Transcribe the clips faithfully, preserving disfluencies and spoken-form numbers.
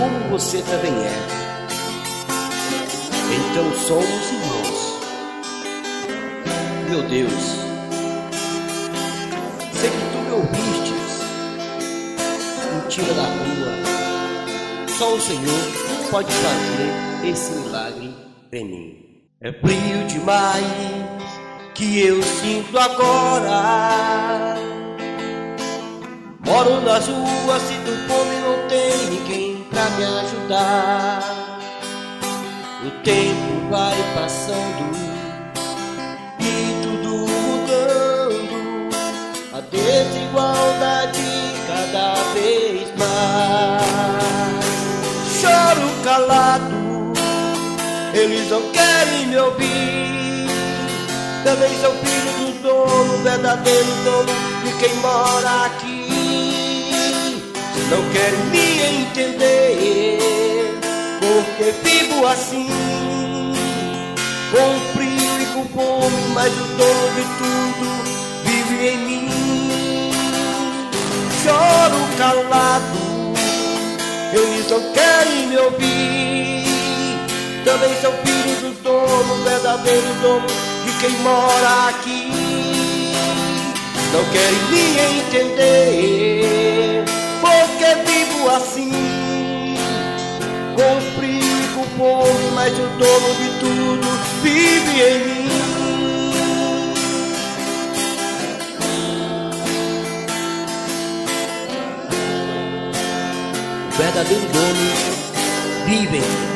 como você também é. Então somos irmãos. Meu Deus, sei que tu me ouvistes, mentira da rua. Só o Senhor pode fazer esse milagre em mim. É frio demais que eu sinto agora. Moro nas ruas, sinto fome, não tem ninguém pra me ajudar. O tempo vai passando e tudo mudando, a desigualdade cada vez mais. Choro calado, eles não querem me ouvir. Também sou filho do dono, verdadeiro dono de quem mora aqui. Não querem me entender, porque vivo assim, com frio e com fome, mas o dono de tudo vive em mim. Choro calado, eles não querem me ouvir. Também sou filho do dono, verdadeiro dono de quem mora aqui. Não querem me entender, porque vivo assim, com frio e com fome, mas o dono de tudo vive em mim. O verdadeiro dono vive em mim.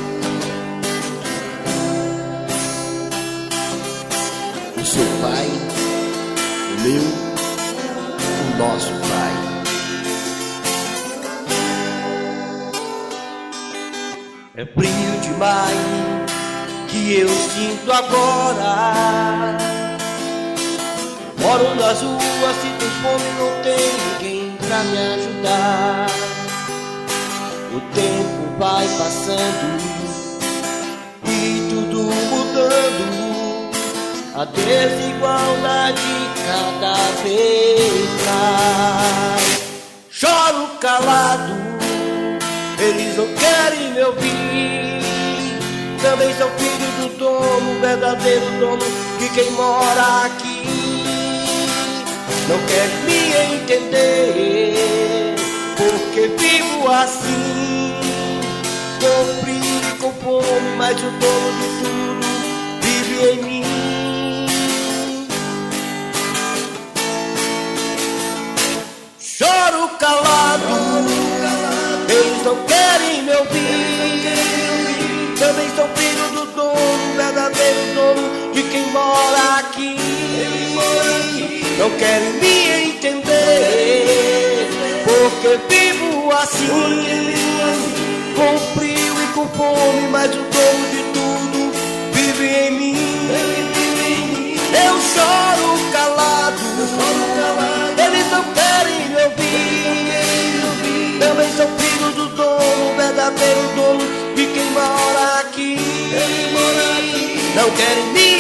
O seu Pai, o meu, o nosso Pai. É frio demais que eu sinto agora. Moro nas ruas, sinto fome, não tem ninguém pra me ajudar. O tempo vai passando e tudo mudando, a desigualdade cada vez mais. Choro calado, eles não querem me ouvir. Também sou filho do dono, verdadeiro dono de quem mora aqui. Não querem me entender, porque vivo assim, com frio e com fome, mas o dono de tudo vive em mim. Choro calado, eles não querem me ouvir. Também sou filho do dono, verdadeiro dono de quem mora aqui. Não querem me entender, porque vivo assim, com frio e com fome, mas o dono de tudo vive em mim. Eu choro calado, eles não querem me ouvir. Também sou filho do dono, verdadeiro dono de quem mora aqui. Não querem me